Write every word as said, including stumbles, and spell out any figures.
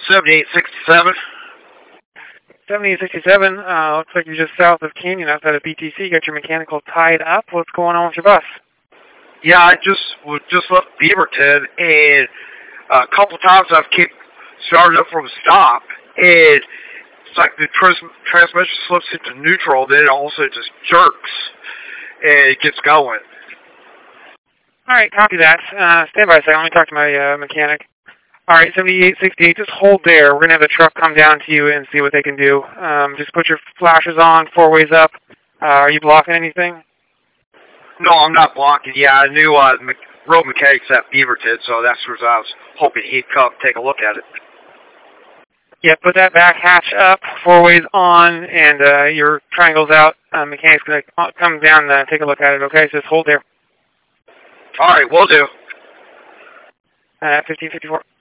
seventy-eight sixty-seven. seventy-eight sixty-seven, uh, looks like you're just south of Canyon outside of B T C. You got your mechanical tied up. What's going on with your bus? Yeah, I just was just left Beaverton, and a couple times I've kept started up from a stop, and it's like the trans transmission slips into neutral, then it also just jerks, and it gets going. All right, copy that. Uh, stand by a second. Let me talk to my uh, mechanic. All right, seventy-eight sixty-eight, just hold there. We're going to have the truck come down to you and see what they can do. Um, just put your flashers on, four ways up. Uh, are you blocking anything? No, I'm not blocking. Yeah, I knew uh, me road mechanics at Beaverton, so that's where I was hoping he'd come take a look at it. Yeah, put that back hatch up, four ways on, and uh, your triangle's out. Uh, mechanic's going to come down and uh, take a look at it, okay? So just hold there. All right, will do. Uh, fifteen fifty-four.